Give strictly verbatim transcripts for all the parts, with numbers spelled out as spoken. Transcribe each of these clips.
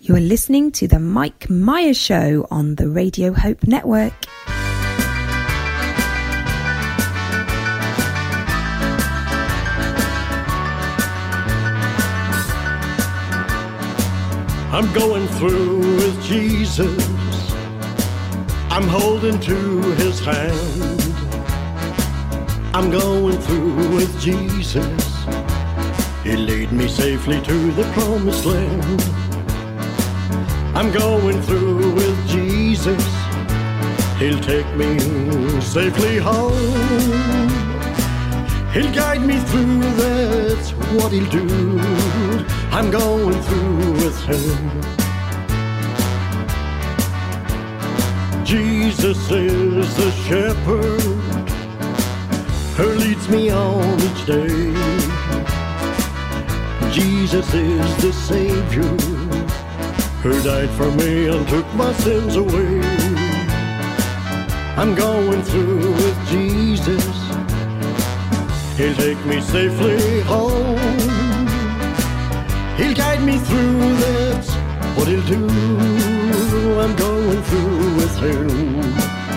You're listening to the Mike Myers Show on the Radio Hope Network. I'm going through with Jesus. I'm holding to his hand. I'm going through with Jesus. He lead me safely to the promised land. I'm going through with Jesus. He'll take me safely home. He'll guide me through, that's what he'll do. I'm going through with him. Jesus is the shepherd who leads me on each day. Jesus is the Savior who died for me and took my sins away. I'm going through with Jesus. He'll take me safely home. He'll guide me through, that's what he'll do. I'm going through with him.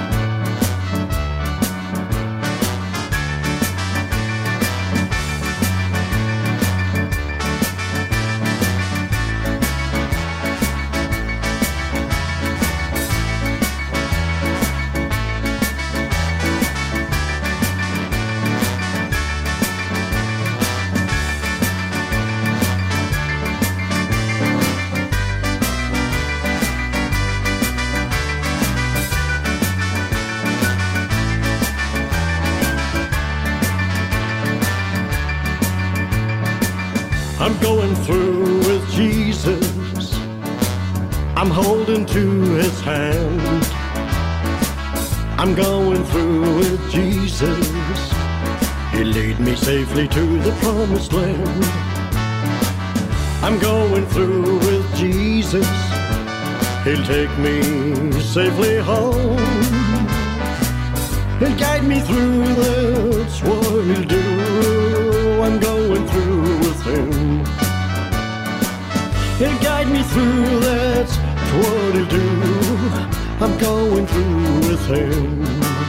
I'm going through with Jesus. I'm holding to his hand. I'm going through with Jesus. He lead me safely to the promised land. I'm going through with Jesus. He'll take me safely home. He'll guide me through, that's what he'll do. I'm going through with him. He'll guide me through, that's what he'll do. I'm going through with him.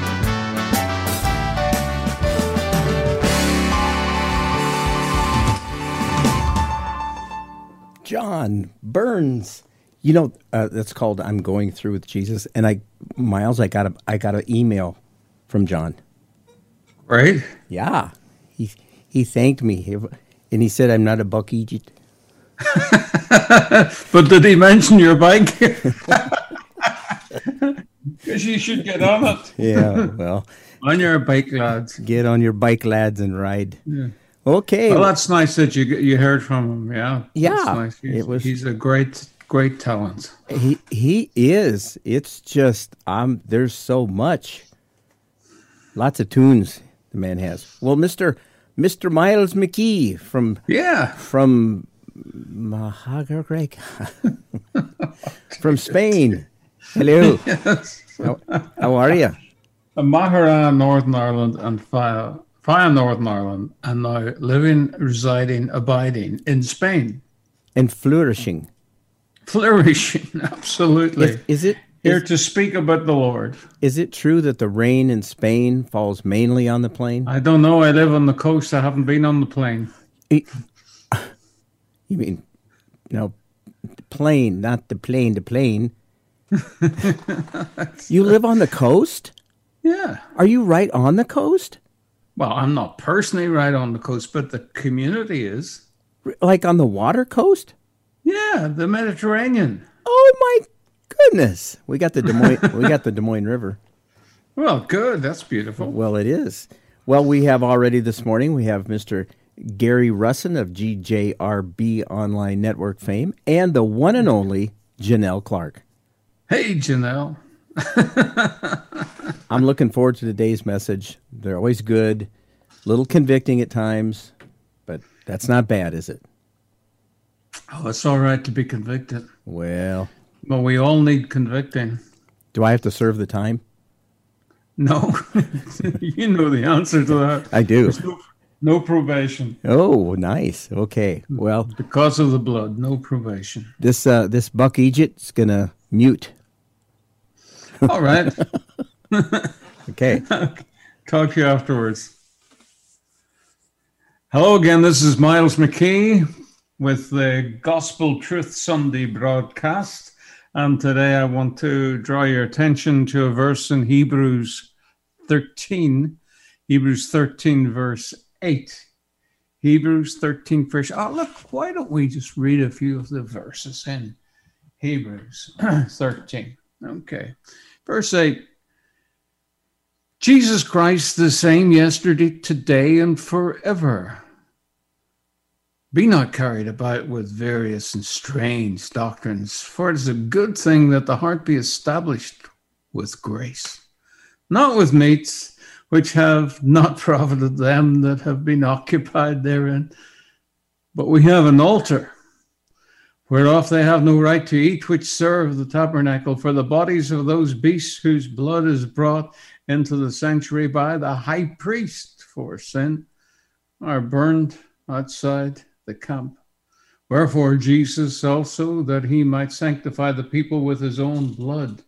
John Burns. You know, uh, that's called I'm Going Through with Jesus. And I, Miles, I got a, I got an email from John. Right? Yeah. He he thanked me. And he said I'm not a buck Egypt. But did he mention your bike? Because you should get on it. Yeah, well. On your bike, lads. Get on your bike, lads, and ride. Yeah. Okay. Well, that's nice that you you heard from him. Yeah. Yeah. That's nice. He's, it was, he's a great, great talent. He he is. It's just, um, there's so much. Lots of tunes the man has. Well, Mister Mister Miles McKee from yeah from Mahagagreg from Spain. Hello. Yes. How, how are you? Mahara, Northern Ireland, and Faya, Faya, Northern Ireland, and now living, residing, abiding in Spain. And flourishing. Flourishing, absolutely. Is, is it here is, to speak about the Lord? Is it true that the rain in Spain falls mainly on the plain? I don't know. I live on the coast. I haven't been on the plain. It, you mean, no, the plane, not the plane, the plane. You live on the coast? Yeah. Are you right on the coast? Well, I'm not personally right on the coast, but the community is. Like on the water coast? Yeah, the Mediterranean. Oh my goodness! We got the Des Moines. we got the Des Moines River. Well, good. That's beautiful. Well, it is. Well, we have already this morning. We have Mister Gary Russin of G J R B Online Network fame, and the one and only Janelle Clark. Hey, Janelle. I'm looking forward to today's message. They're always good, a little convicting at times, but that's not bad, is it? Oh, it's all right to be convicted. Well, but we all need convicting. Do I have to serve the time? No. You know the answer to that. I do. There's no, No probation. Oh, nice. Okay. Well, Because of the blood, no probation. this uh, this Buck Egypt's gonna mute. All right. Okay. Talk to you afterwards. Hello again. This is Miles McKee with the Gospel Truth Sunday broadcast. And today I want to draw your attention to a verse in Hebrews thirteen. Hebrews thirteen, verse eight. Hebrews thirteen, verse. Oh, look, why don't we just read a few of the verses in Hebrews thirteen? Okay. Verse eight. Jesus Christ, the same yesterday, today, and forever. Be not carried about with various and strange doctrines, for it is a good thing that the heart be established with grace, not with meats, which have not profited them that have been occupied therein. But we have an altar, whereof they have no right to eat, which serve the tabernacle, for the bodies of those beasts whose blood is brought into the sanctuary by the high priest for sin are burned outside the camp. Wherefore Jesus also, that he might sanctify the people with his own blood,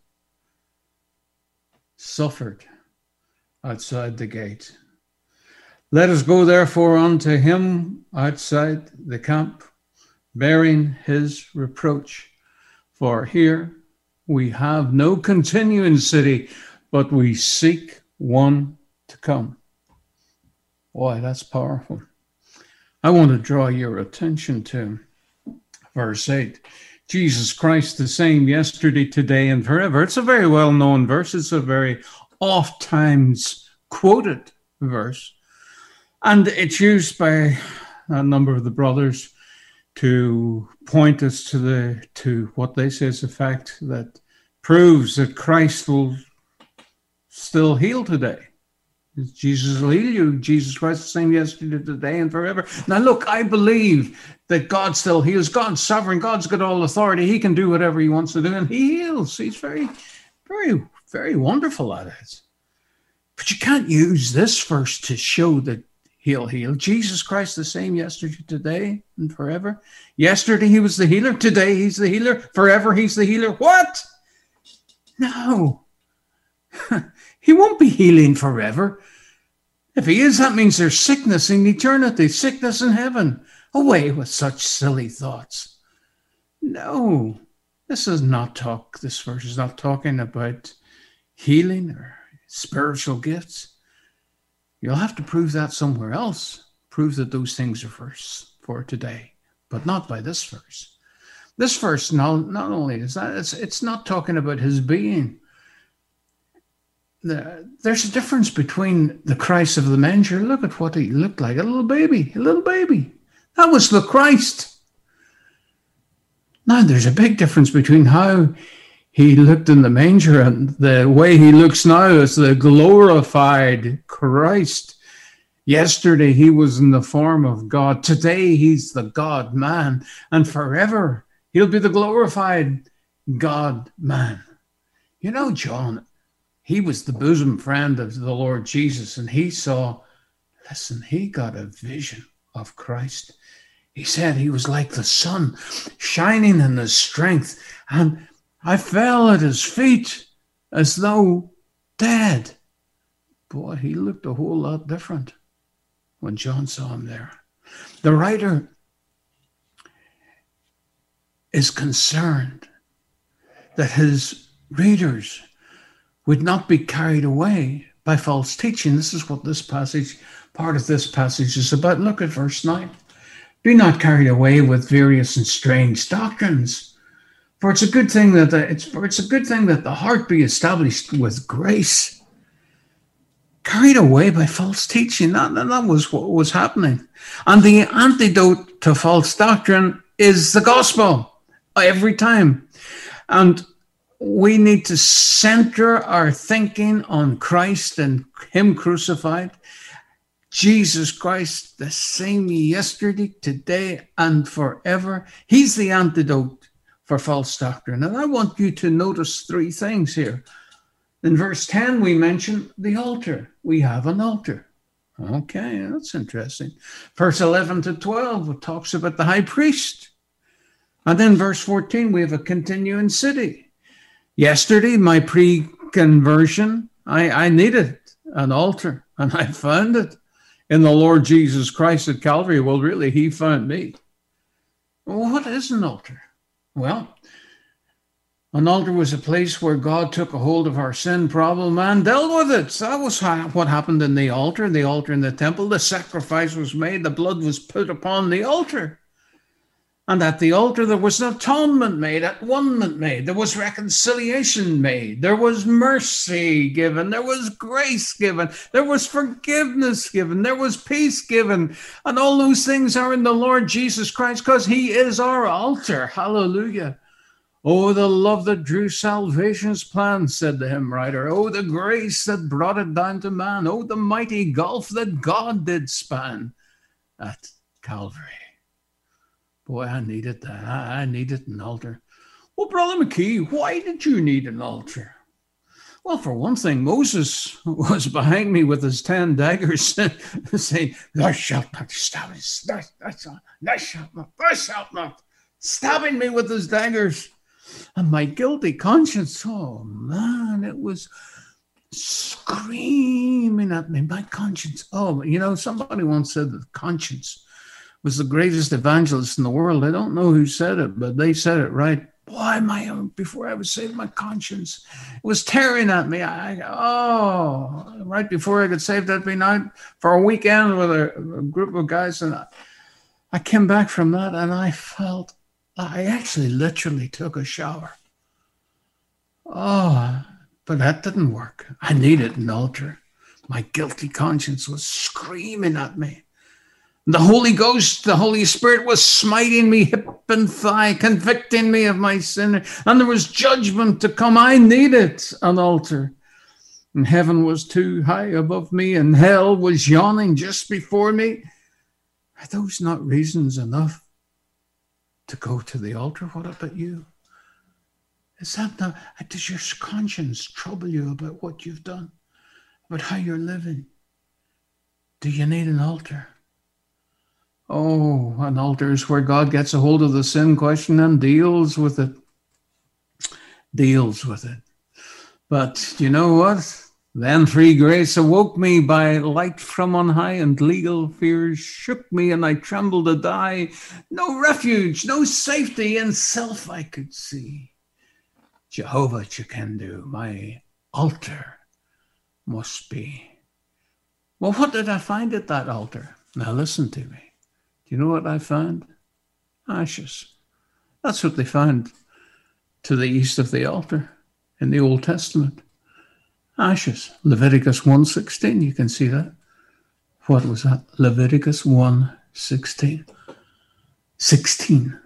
suffered outside the gate. Let us go therefore unto him outside the camp, bearing his reproach. For here we have no continuing city, but we seek one to come. Boy, that's powerful. I want to draw your attention to verse eight. Jesus Christ, the same yesterday, today, and forever. It's a very well-known verse. It's a very oft-times quoted verse. And it's used by a number of the brothers to point us to the to what they say is a fact that proves that Christ will still heal today. Jesus will heal you. Jesus Christ, the same yesterday, today, and forever. Now, look, I believe that God still heals. God's sovereign. God's got all authority. He can do whatever he wants to do, and he heals. He's very, very, very wonderful at it. But you can't use this verse to show that he'll heal. Jesus Christ, the same yesterday, today, and forever. Yesterday, he was the healer. Today, he's the healer. Forever, he's the healer. What? No. He won't be healing forever. If he is, that means there's sickness in eternity, sickness in heaven. Away with such silly thoughts. No, this is not talk. This verse is not talking about healing or spiritual gifts. You'll have to prove that somewhere else. Prove that those things are for, for today, but not by this verse. This verse not, not only is that, it's, it's not talking about his being. The, there's a difference between the Christ of the manger. Look at what he looked like, a little baby, a little baby. That was the Christ. Now, there's a big difference between how he looked in the manger and the way he looks now as the glorified Christ. Yesterday, he was in the form of God. Today, he's the God-man. And forever, he'll be the glorified God-man. You know, John, he was the bosom friend of the Lord Jesus, and he saw, listen, he got a vision of Christ. He said he was like the sun, shining in his strength, and I fell at his feet as though dead. Boy, he looked a whole lot different when John saw him there. The writer is concerned that his readers would not be carried away by false teaching. This is what this passage, part of this passage is about. Look at verse nine. Be not carried away with various and strange doctrines, for it's a good thing that the, it's for it's a good thing that the heart be established with grace. Carried away by false teaching. That, that was what was happening. And the antidote to false doctrine is the gospel every time. And we need to center our thinking on Christ and him crucified. Jesus Christ, the same yesterday, today, and forever. He's the antidote for false doctrine. And I want you to notice three things here. In verse ten, we mention the altar. We have an altar. Okay, that's interesting. Verse eleven to twelve talks about the high priest. And then verse fourteen, we have a continuing city. Yesterday, my pre-conversion, I, I needed an altar, and I found it in the Lord Jesus Christ at Calvary. Well, really, he found me. Well, what is an altar? Well, an altar was a place where God took a hold of our sin problem and dealt with it. So that was what happened in the altar, the altar in the temple. The sacrifice was made, the blood was put upon the altar. And at the altar, there was an atonement made, atonement made. There was reconciliation made. There was mercy given. There was grace given. There was forgiveness given. There was peace given. And all those things are in the Lord Jesus Christ because he is our altar. Hallelujah. Oh, the love that drew salvation's plan, said the hymn writer. Oh, the grace that brought it down to man. Oh, the mighty gulf that God did span at Calvary. Boy, I needed that. I needed an altar. Well, Brother McKee, why did you need an altar? Well, for one thing, Moses was behind me with his ten daggers saying, thou shalt not stab me. Thou, thou, thou shalt not. Thou shalt not. Stabbing me with his daggers. And my guilty conscience, oh man, it was screaming at me. My conscience, oh, you know, somebody once said that conscience was the greatest evangelist in the world. I don't know who said it, but they said it right. Boy, my, before I was saved, my conscience was tearing at me. I, oh, right before I got saved, I'd been out for a weekend with a, a group of guys, and I, I came back from that, and I felt, I actually literally took a shower. Oh, but that didn't work. I needed an altar. My guilty conscience was screaming at me. The Holy Ghost, the Holy Spirit was smiting me hip and thigh, convicting me of my sin. And there was judgment to come. I needed an altar. And heaven was too high above me, and hell was yawning just before me. Are those not reasons enough to go to the altar? What about you? Is that not, does your conscience trouble you about what you've done, about how you're living? Do you need an altar? Oh, an altar is where God gets a hold of the sin question and deals with it. Deals with it. But you know what? Then free grace awoke me by light from on high, and legal fears shook me, and I trembled to die. No refuge, no safety in self I could see. Jehovah Chikendo, my altar must be. Well, what did I find at that altar? Now listen to me. Do you know what I found? Ashes. That's what they found to the east of the altar in the Old Testament. Ashes. Leviticus one sixteen, you can see that. What was that? Leviticus one sixteen. sixteen.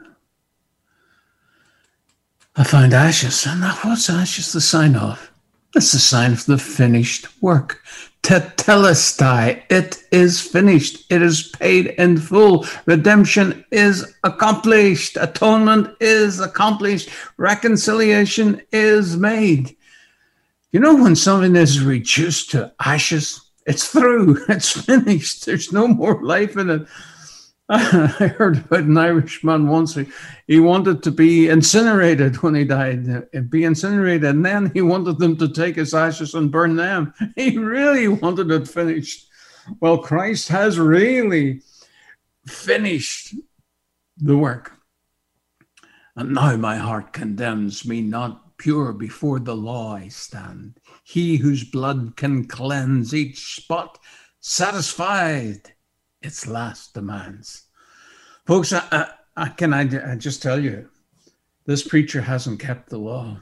I found ashes. And what's ashes the sign of? It's the sign of the finished work. Tetelestai. It is finished. It is paid in full. Redemption is accomplished. Atonement is accomplished. Reconciliation is made. You know, when something is reduced to ashes, it's through. It's finished. There's no more life in it. I heard about an Irishman once. He, he wanted to be incinerated when he died, uh, be incinerated, and then he wanted them to take his ashes and burn them. He really wanted it finished. Well, Christ has really finished the work. And now my heart condemns me not. Pure before the law I stand. He whose blood can cleanse each spot, satisfied its last demands. Folks, I, I, I can I, I just tell you, this preacher hasn't kept the law.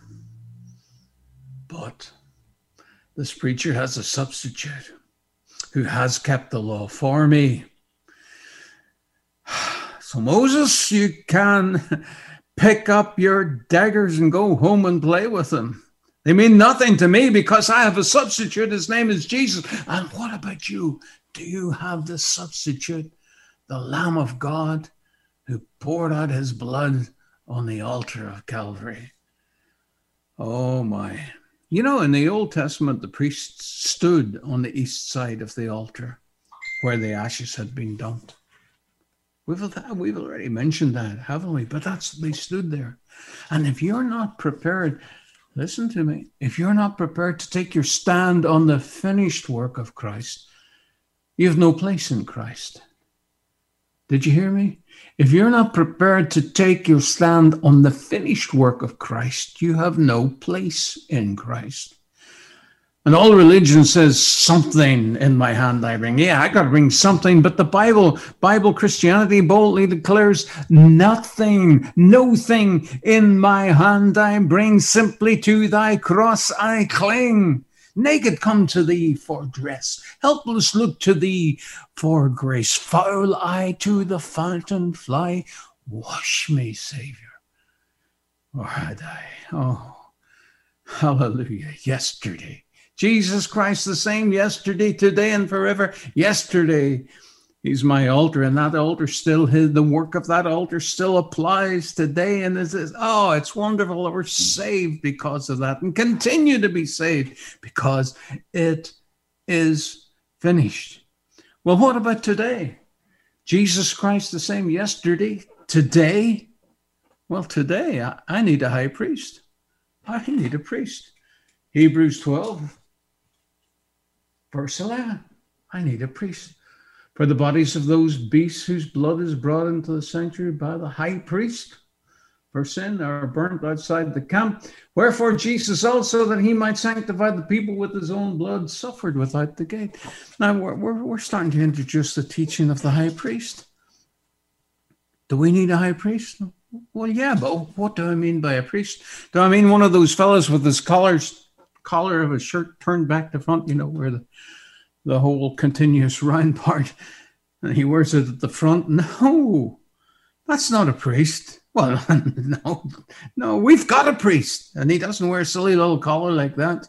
But this preacher has a substitute who has kept the law for me. So Moses, you can pick up your daggers and go home and play with them. They mean nothing to me because I have a substitute. His name is Jesus. And what about you? Do you have the substitute, the Lamb of God who poured out his blood on the altar of Calvary? Oh my. You know, in the Old Testament, the priests stood on the east side of the altar. where the ashes had been dumped. We've, we've already mentioned that, haven't we? But that's, they stood there. And if you're not prepared, listen to me, if you're not prepared to take your stand on the finished work of Christ, you have no place in Christ. Did you hear me? If you're not prepared to take your stand on the finished work of Christ, you have no place in Christ. And all religion says something in my hand I bring. Yeah, I got to bring something. But the Bible, Bible Christianity boldly declares nothing, no thing in my hand I bring. Simply to thy cross I cling. Naked come to thee for dress. Helpless look to thee for grace. Foul I to the fountain fly. Wash me, Savior, or I die. Oh, hallelujah. Yesterday. Jesus Christ the same yesterday, today, and forever. Yesterday, he's my altar, and that altar still, the work of that altar still applies today. And this is, oh, it's wonderful that we're saved because of that and continue to be saved because it is finished. Well, what about today? Jesus Christ the same yesterday, today? Well, today, I, I need a high priest. I need a priest. Hebrews twelve. Verse eleven, I need a priest. For the bodies of those beasts whose blood is brought into the sanctuary by the high priest for sin are burnt outside the camp. Wherefore Jesus also, that he might sanctify the people with his own blood, suffered without the gate. Now we're, we're, we're starting to introduce the teaching of the high priest. Do we need a high priest? Well, yeah, but what do I mean by a priest? Do I mean one of those fellows with his collars collar of his shirt turned back to front, you know, where the, the whole continuous round part, and he wears it at the front? No, that's not a priest. Well, no, no, we've got a priest, and he doesn't wear a silly little collar like that.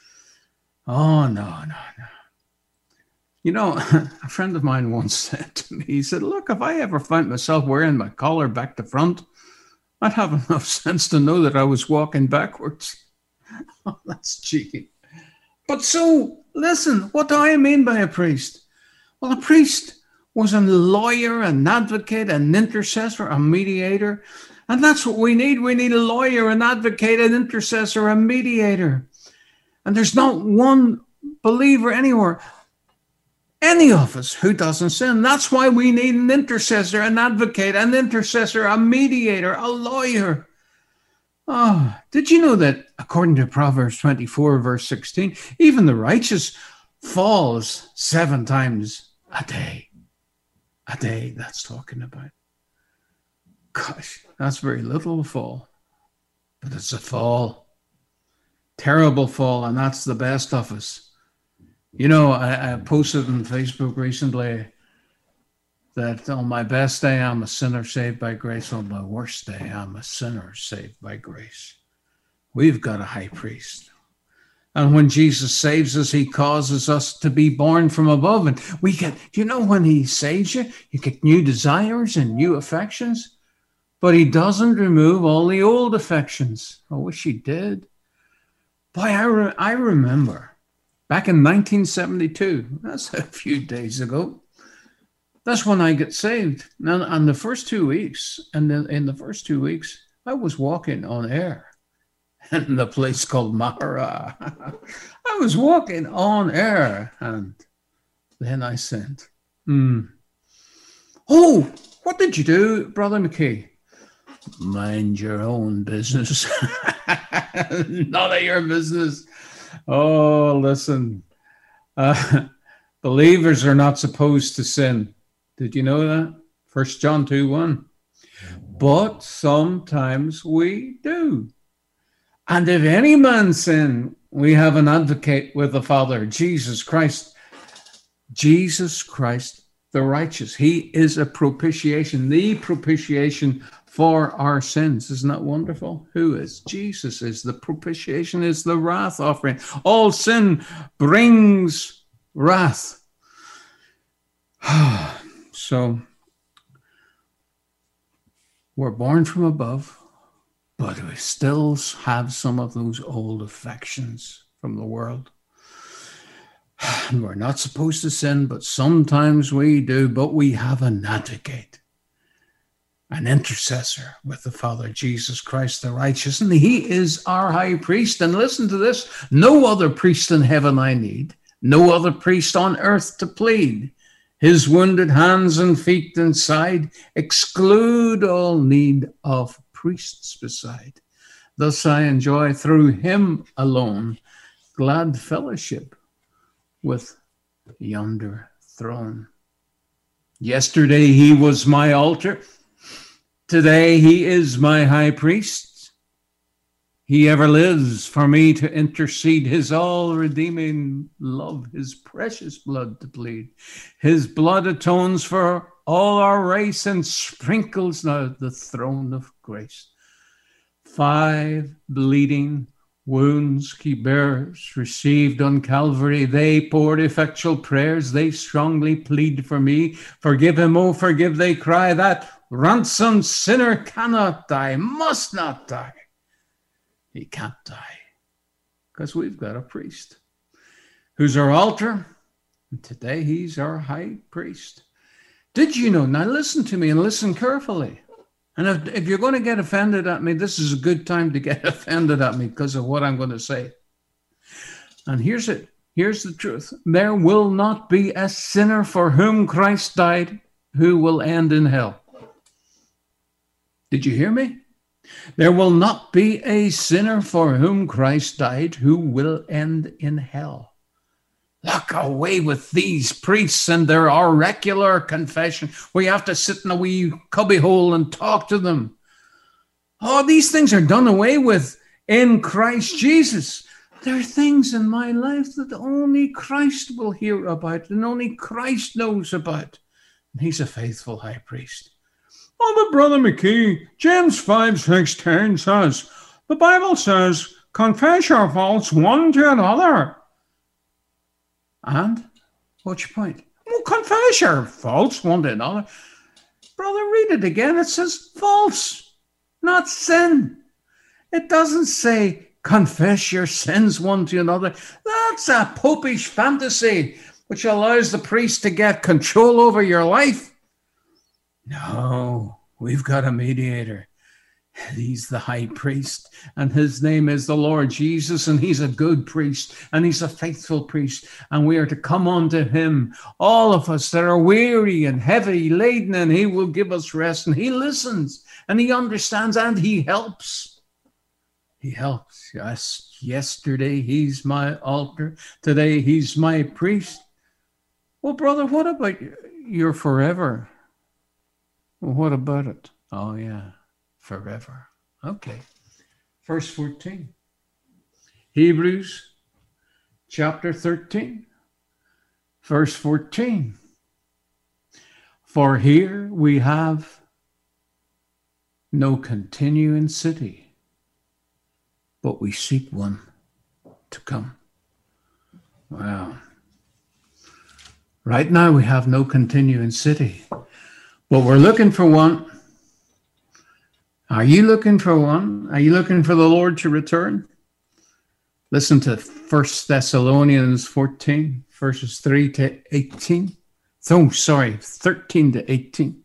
Oh, no, no, no. You know, a friend of mine once said to me, he said, look, if I ever found myself wearing my collar back to front, I'd have enough sense to know that I was walking backwards. Oh, that's cheeky. But so, listen, what do I mean by a priest? Well, a priest was a lawyer, an advocate, an intercessor, a mediator. And that's what we need. We need a lawyer, an advocate, an intercessor, a mediator. And there's not one believer anywhere, any of us, who doesn't sin. That's why we need an intercessor, an advocate, an intercessor, a mediator, a lawyer. Oh, did you know that according to Proverbs twenty-four, verse sixteen, even the righteous falls seven times a day? A day, that's talking about. Gosh, that's very little fall. But it's a fall. Terrible fall, and that's the best of us. You know, I, I posted on Facebook recently that on my best day, I'm a sinner saved by grace. On my worst day, I'm a sinner saved by grace. We've got a high priest. And when Jesus saves us, he causes us to be born from above. And we get, you know, when he saves you, you get new desires and new affections. But he doesn't remove all the old affections. I wish he did. Boy, I, re- I remember back in nineteen seventy-two, that's a few days ago, that's when I got saved. Now, on the first two weeks, and then in the first two weeks, I was walking on air in the place called Mahara. I was walking on air, and then I sinned. Mm. Oh, what did you do, Brother McKee? Mind your own business. None of your business. Oh, listen. Uh, believers are not supposed to sin. Did you know that? First John two one. But sometimes we do. And if any man sin, we have an advocate with the Father, Jesus Christ. Jesus Christ, the righteous. He is a propitiation, the propitiation for our sins. Isn't that wonderful? Who is? Jesus is the propitiation, is the wrath offering. All sin brings wrath. So, we're born from above, but we still have some of those old affections from the world. And we're not supposed to sin, but sometimes we do. But we have an advocate, an intercessor with the Father, Jesus Christ the righteous. And he is our high priest. And listen to this. No other priest in heaven I need. No other priest on earth to plead. His wounded hands and feet and side exclude all need of priests beside. Thus I enjoy through him alone glad fellowship with yonder throne. Yesterday he was my altar. Today he is my high priest. He ever lives for me to intercede, his all-redeeming love, his precious blood to plead. His blood atones for all our race and sprinkles now the throne of grace. Five bleeding wounds he bears, received on Calvary. They poured effectual prayers. They strongly plead for me. Forgive him, oh, forgive, they cry. That ransomed sinner cannot die, must not die. He can't die because we've got a priest who's our altar. And today he's our high priest. Did you know? Now listen to me and listen carefully. And if, if you're going to get offended at me, this is a good time to get offended at me because of what I'm going to say. And here's it. Here's the truth. There will not be a sinner for whom Christ died who will end in hell. Did you hear me? There will not be a sinner for whom Christ died who will end in hell. Look away with these priests and their oracular confession. We have to sit in a wee cubbyhole and talk to them. Oh, these things are done away with in Christ Jesus. There are things in my life that only Christ will hear about and only Christ knows about. And he's a faithful high priest. Oh, but Brother McKee, James five sixteen says, the Bible says, confess your faults one to another. And what's your point? Well, confess your faults one to another. Brother, read it again. It says faults, not sin. It doesn't say confess your sins one to another. That's a popish fantasy which allows the priest to get control over your life. No, we've got a mediator. He's the high priest, and his name is the Lord Jesus, and he's a good priest, and he's a faithful priest, and we are to come unto him, all of us that are weary and heavy laden, and he will give us rest, and he listens, and he understands, and he helps. He helps. Yes, yesterday he's my altar, today he's my priest. Well, brother, what about your forever? Well, what about it? Oh, yeah. Forever. Okay. Verse fourteen. Hebrews chapter thirteen. Verse fourteen. For here we have no continuing city, but we seek one to come. Wow. Right now we have no continuing city, but we're looking for one. Are you looking for one? Are you looking for the Lord to return? Listen to First Thessalonians fourteen, verses three to eighteen. Oh, sorry, thirteen to eighteen.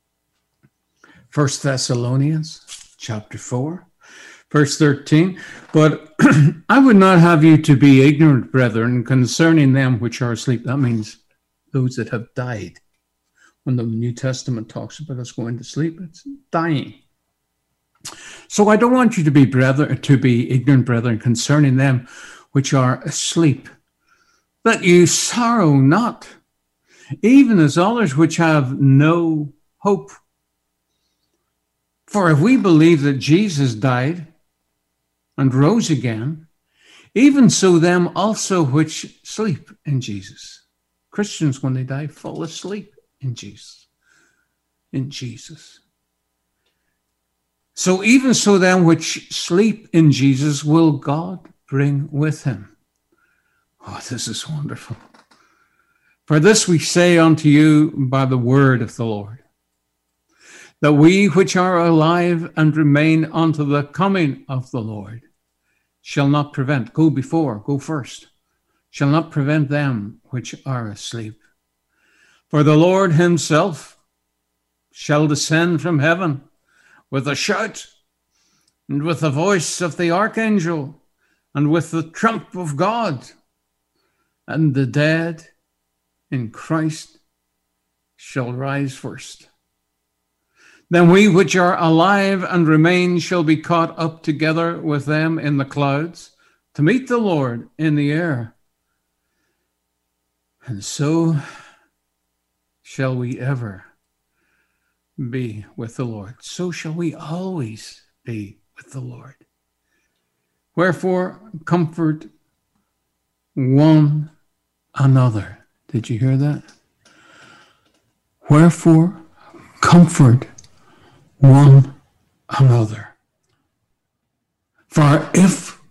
First Thessalonians chapter four, verse thirteen. But I would not have you to be ignorant, brethren, concerning them which are asleep. That means those that have died. When the New Testament talks about us going to sleep, it's dying. So I don't want you to be brethren, to be ignorant, brethren, concerning them which are asleep, that you sorrow not, even as others which have no hope. For if we believe that Jesus died and rose again, even so them also which sleep in Jesus. Christians, when they die, fall asleep in Jesus. In Jesus. So even so them which sleep in Jesus will God bring with him. Oh, this is wonderful. For this we say unto you by the word of the Lord, that we which are alive and remain unto the coming of the Lord shall not prevent, go before, go first, shall not prevent them which are asleep. For the Lord himself shall descend from heaven with a shout, and with the voice of the archangel, and with the trump of God, and the dead in Christ shall rise first. Then we which are alive and remain shall be caught up together with them in the clouds to meet the Lord in the air. And so shall we ever be with the Lord. So shall we always be with the Lord. Wherefore, comfort one another. Did you hear that? Wherefore, comfort one another. For if,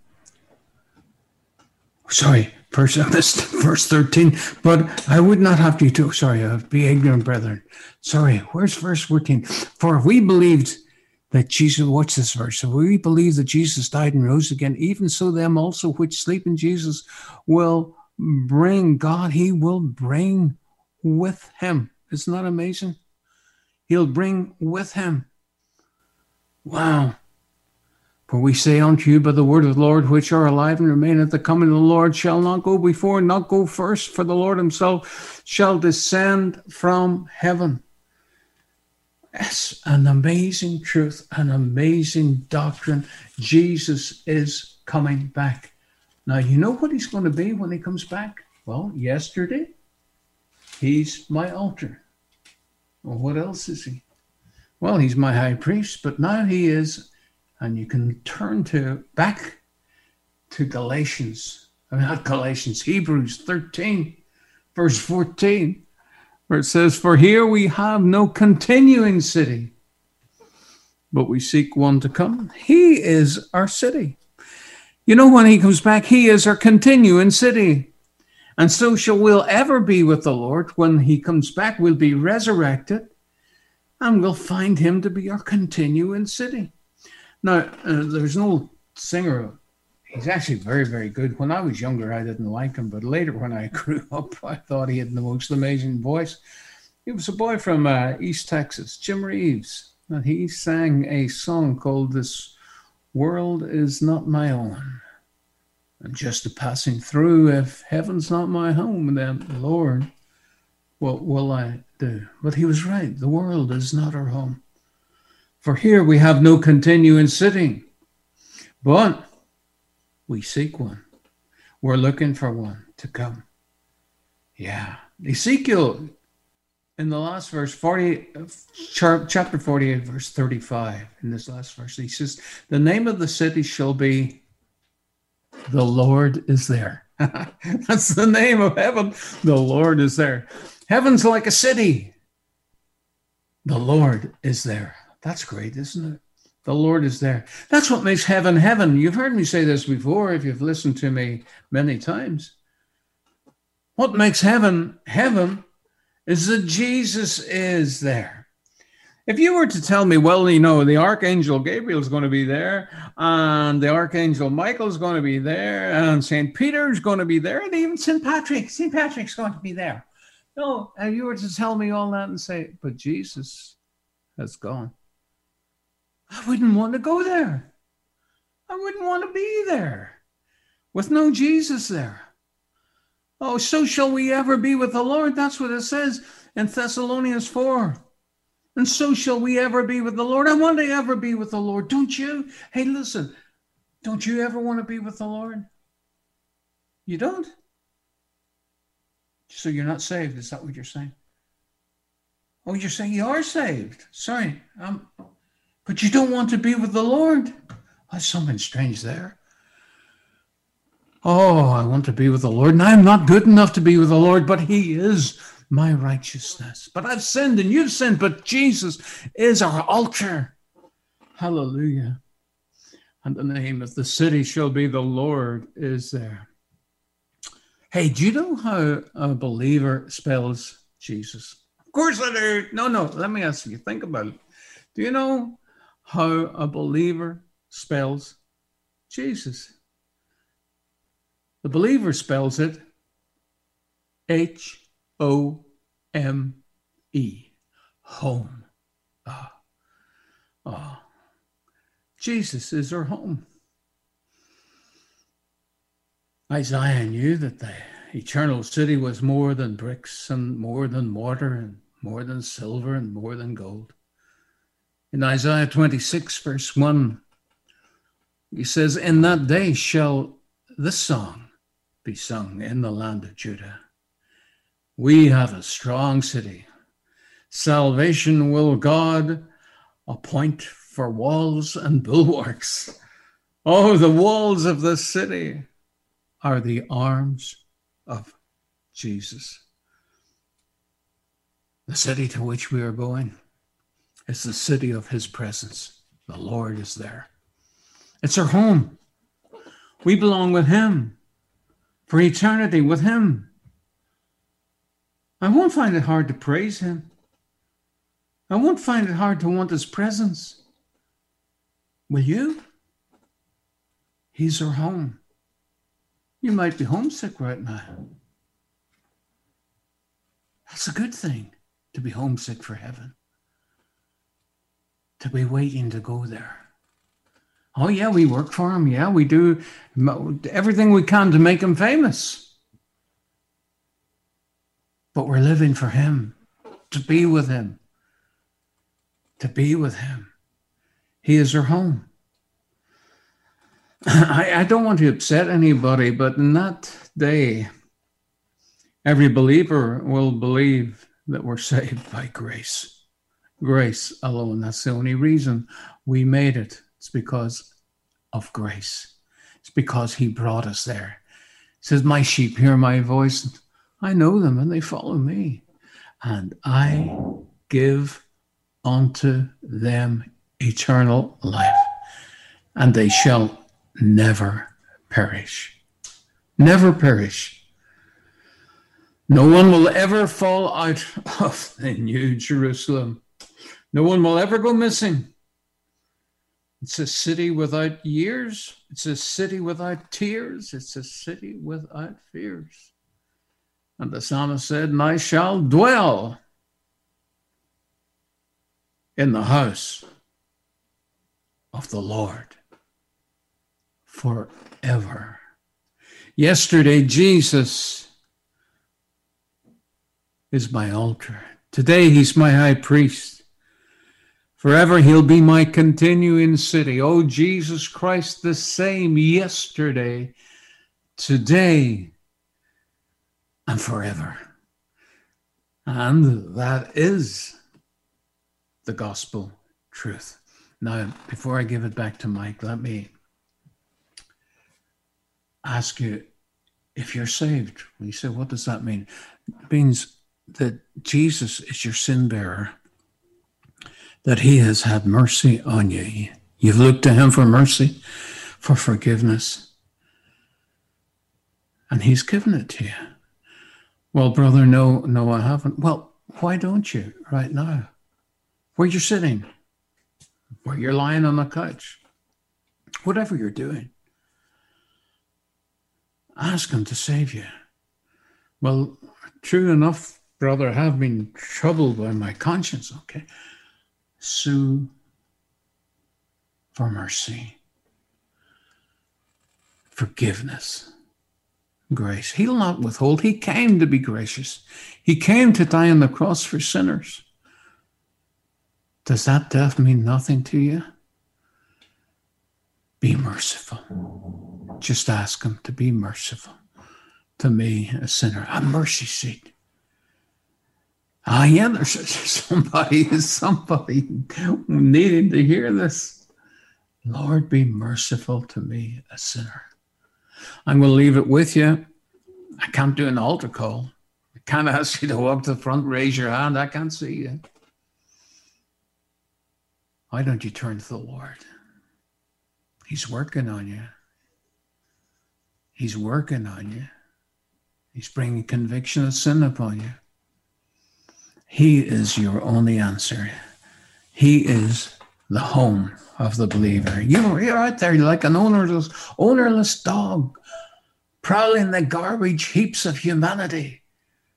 sorry, verse, I missed verse thirteen, but I would not have you to, sorry, uh, be ignorant, brethren. Sorry, where's verse fourteen? For if we believed that Jesus, watch this verse, if we believe that Jesus died and rose again, even so them also which sleep in Jesus will bring, God, he will bring with him. Isn't that amazing? He'll bring with him. Wow. For we say unto you by the word of the Lord, which are alive and remain at the coming of the Lord, shall not go before, not go first, for the Lord himself shall descend from heaven. Yes, an amazing truth, an amazing doctrine. Jesus is coming back. Now, you know what he's going to be when he comes back? Well, yesterday, he's my altar. Well, what else is he? Well, he's my high priest, but now he is, and you can turn to back to Galatians, I mean, not Galatians, Hebrews thirteen, verse fourteen, where it says, for here we have no continuing city, but we seek one to come. He is our city. You know, when he comes back, he is our continuing city. And so shall we'll ever be with the Lord. When he comes back, we'll be resurrected, and we'll find him to be our continuing city. Now, uh, there's an old singer. He's actually very, very good. When I was younger, I didn't like him, but later when I grew up, I thought he had the most amazing voice. He was a boy from uh, East Texas, Jim Reeves, and he sang a song called This World Is Not My Own. I'm just a passing through. If heaven's not my home, then, Lord, what will I do? But he was right. The world is not our home. For here we have no continuing city, but we seek one. We're looking for one to come. Yeah. Ezekiel, in the last verse, forty, chapter forty-eight, verse thirty-five, in this last verse, he says, the name of the city shall be The Lord is There. That's the name of heaven. The Lord is there. Heaven's like a city. The Lord is there. That's great, isn't it? The Lord is there. That's what makes heaven heaven. You've heard me say this before if you've listened to me many times. What makes heaven heaven is that Jesus is there. If you were to tell me, well, you know, the Archangel Gabriel is going to be there, and the Archangel Michael is going to be there, and Saint Peter is going to be there, and even Saint Patrick, Saint Patrick's going to be there. No, if you were to tell me all that and say, but Jesus has gone, I wouldn't want to go there. I wouldn't want to be there with no Jesus there. Oh, so shall we ever be with the Lord. That's what it says in Thessalonians four. And so shall we ever be with the Lord. I want to ever be with the Lord. Don't you? Hey, listen, don't you ever want to be with the Lord? You don't? So you're not saved. Is that what you're saying? Oh, you're saying you are saved. Sorry. Um, but you don't want to be with the Lord. There's something strange there. Oh, I want to be with the Lord, and I'm not good enough to be with the Lord, but he is my righteousness. But I've sinned and you've sinned, but Jesus is our altar. Hallelujah. And the name of the city shall be The Lord is There. Hey, do you know how a believer spells Jesus? Of course I do. No, no, let me ask you, think about it. Do you know how a believer spells Jesus? The believer spells it H O M E. Home. Ah. Oh. Jesus is our home. Isaiah knew that the eternal city was more than bricks and more than mortar and more than silver and more than gold. In Isaiah twenty-six, verse one, he says, in that day shall this song be sung in the land of Judah. We have a strong city. Salvation will God appoint for walls and bulwarks. Oh, the walls of the city are the arms of Jesus. The city to which we are going is the city of his presence. The Lord is there. It's our home. We belong with him for eternity with him. I won't find it hard to praise him. I won't find it hard to want his presence. Will you? He's our home. You might be homesick right now. That's a good thing, to be homesick for heaven. To be waiting to go there. Oh yeah, we work for him. Yeah, we do everything we can to make him famous. But we're living for him, to be with him. To be with him. He is our home. I, I don't want to upset anybody, but in that day, every believer will believe that we're saved by grace. Grace alone. That's the only reason we made it. It's because of grace. It's because he brought us there. He says, my sheep hear my voice. I know them and they follow me. And I give unto them eternal life. And they shall never perish. Never perish. No one will ever fall out of the New Jerusalem. No one will ever go missing. It's a city without years. It's a city without tears. It's a city without fears. And the psalmist said, and I shall dwell in the house of the Lord forever. Yesterday, Jesus is my altar. Today, he's my high priest. Forever, he'll be my continuing city. Oh, Jesus Christ, the same yesterday, today, and forever. And that is the gospel truth. Now, before I give it back to Mike, let me ask you if you're saved. You say, what does that mean? It means that Jesus is your sin bearer, that he has had mercy on you. You've looked to him for mercy, for forgiveness, and he's given it to you. Well, brother, no, no, I haven't. Well, why don't you right now? Where you're sitting, where you're lying on the couch, whatever you're doing, ask him to save you. Well, true enough, brother, I have been troubled by my conscience, okay? Sue for mercy, forgiveness, grace. He'll not withhold. He came to be gracious. He came to die on the cross for sinners. Does that death mean nothing to you? Be merciful. Just ask him to be merciful to me, a sinner. A mercy seat. Ah, yeah, there's somebody, somebody needing to hear this. Lord, be merciful to me, a sinner. I'm going to leave it with you. I can't do an altar call. I can't ask you to walk to the front, raise your hand. I can't see you. Why don't you turn to the Lord? He's working on you. He's working on you. He's bringing conviction of sin upon you. He is your only answer. He is the home of the believer. You're, you're out there like an ownerless, ownerless dog, prowling the garbage heaps of humanity.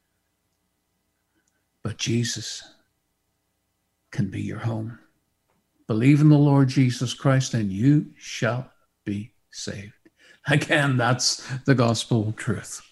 but Jesus can be your home. Believe in the Lord Jesus Christ and you shall be saved. Again, that's the gospel truth.